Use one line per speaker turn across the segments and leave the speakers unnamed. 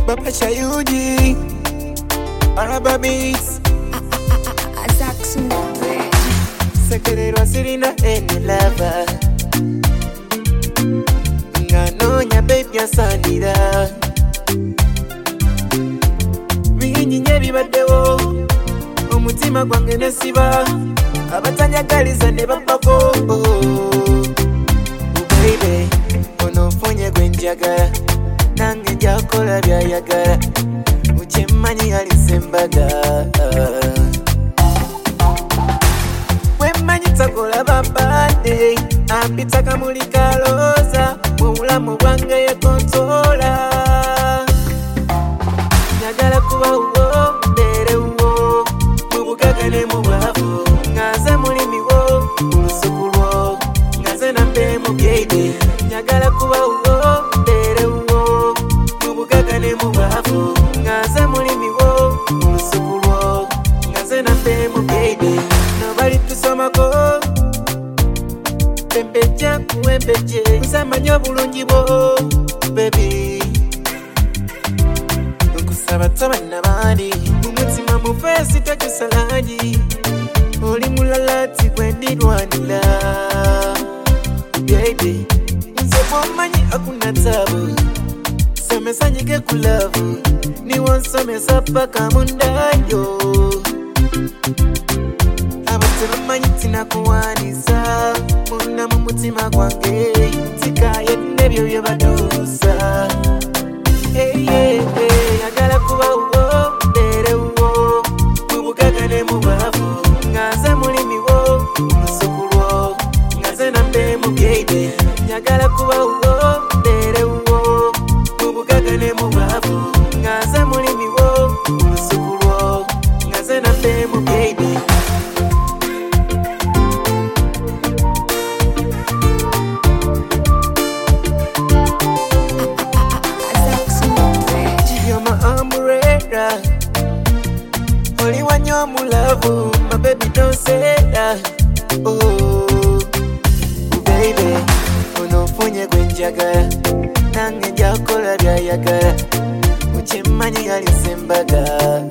Papa Shayuji, Araba Beats,
Zaxxon
Secretary Sirina any lover. Nganonya baby asanira. Binyinye bibaddewo, omutima gwange nesiba. Abatanyagaliza ne bapako. Baby, onofunye gwenjagala. Nange njakola byayagala. Ukimanyi alisembaga. Wemanyi takola bambade. Ampita kamuli kaloza. Obulamu bwange yekontola. Njagala kuba uwo, mbere uwo. Mubugaga ne mu bwavu. Ngaze mulimi wo, olusuku lwo. Ngaze nambe mu byeide. Njagala kuba uwo, mbere uwo. Mubugaga ne mu bwavu. Ngaze mulimi wo, olusuku lwo. Ngaze nambe mu byeide. Nobali tusomako. Pembeja kuwembeje. Nsamanya obulungi bwo, baby. Nkusaba toba nabandi. Mumutima mu face takusalagi. Oli mulalati kwendirwanira. Baby, nze mwamanyi akuna tabu. Somesa nyige kulavu. Niwo nsomesa paka mundayo. Abate bamanyi tinakuwanisa. Muna mu mutima gwange. Tikaye nebyo byebadusa. Yagala kuba uwo, mbere uwo. Mubugaga ne mu bwavu. Ngaze mulimi wo, olusuku lwo. Ngaze nambe mu byeide. Njagala kuba uwo, mbere uwo. Mubugaga ne mu bwavu. Ngaze mulimi wo, olusuku lwo. Ngaze nambe mu byeide. You're my umbrella. Only when you're my love, my baby don't say that. Oh, baby, onofunye gwenjagala. Nange njakola byayagala. Ukimanyi alisembaga.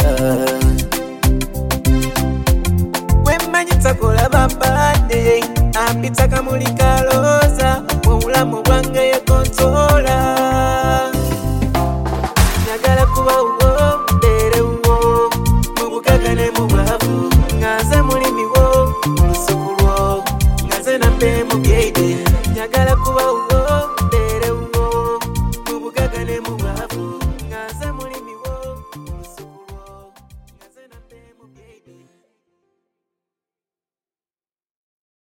Wemanyi takola bambade. Ampita kamuli kaloza. Obulamu bwange